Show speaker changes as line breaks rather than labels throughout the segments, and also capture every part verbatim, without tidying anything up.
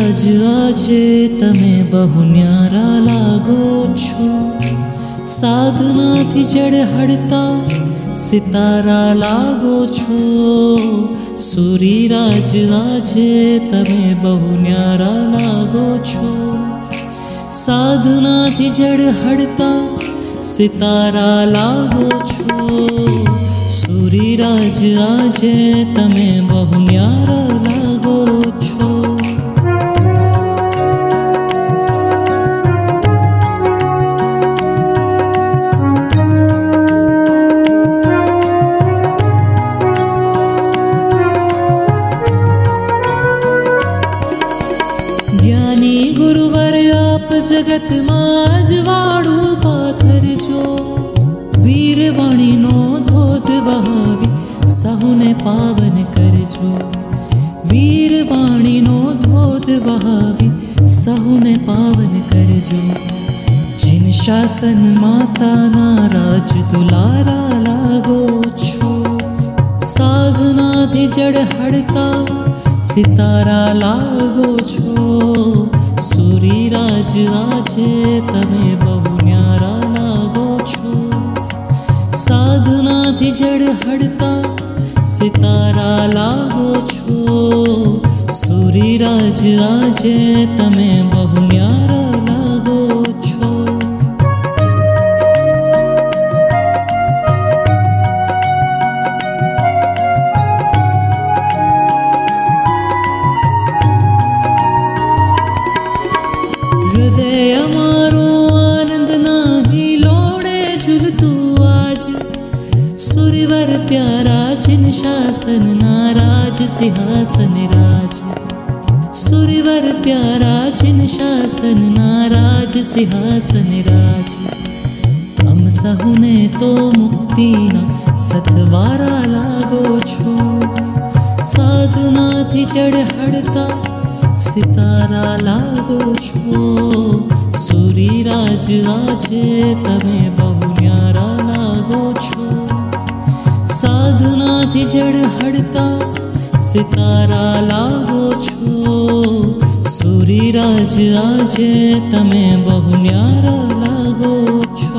सूरीराज આજે તમે બહુ ન્યારા લાગો છો। સાધનાથી જડ હડતા સિતારા લાગો છો। सूरीराज આજે તમે બહુ ન્યારા લાગો છો। સાધનાથી જડ હડતા સિતારા લાગો છો। सूरीराज આજે તમે બહુ ન્યારા લાગો છો। ज्ञानी गुरुवर आप जगत माज वाड़ू पाथर जो वीरवाणी नो धोत वहावी सहुने पावन करजो। वीरवाणी नो धोत वहावी सहुने पावन करजो। जिन शासन माता ना राज दुलारा लागो छो। साधना थी जड़ हड़ता सितारा लागो छो। सूरीराज આજે તમે બહુ ન્યારા લાગો છો। साधनाથી જડ હડતા સિતારા લાગો છો। सूरीराज આજે તમે બહુ ન્યારા લાગો છો। हृदय अमारो आनंद नाही लोड़े झुलतू आज। सुरवर प्यारा जिन शासन नाराज सिंहासन राज। सुरवर प्यारा जिन शासन नाराज सिंहासन राज। हम सहुने तो मुक्ति ना सतवारा लागो छो। साधना थी जड़ हड़ता सितारा लागो छो। सूरीराज આજે તમે બહુ ન્યારા લાગો છો। साधनाથી જડ હડતા સિતારા લાગો છો। सूरीराज આજે તમે બહુ ન્યારા લાગો છો।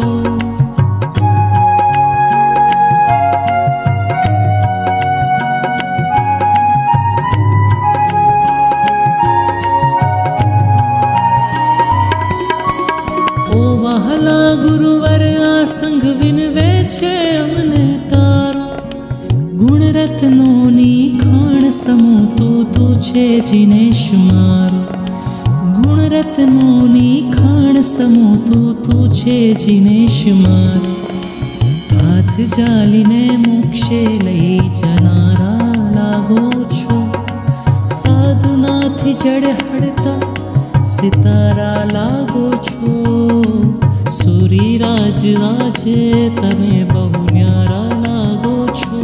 वहला गुरुवर आ संग विनवे छे अमने तारो। गुण रत्नो नी खाण समो तो तो छे जिनेश मारो। गुण रत्नो नी खाण समो तो तो छे जिनेश मारो। हाथ जालीने मोक्षे लई जनारा लागो छो। साधनाथी जड़ हड़ता सितारा लागो छो। सूरीराज આજે તમે બહુ ન્યારા લાગો છો।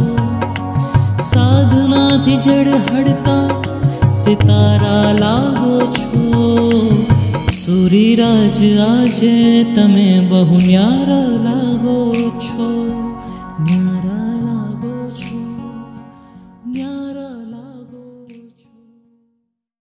સાધનાથી જડ હડતા સિતારા લાગો છો। सूरीराज આજે તમે બહુ ન્યારા લાગો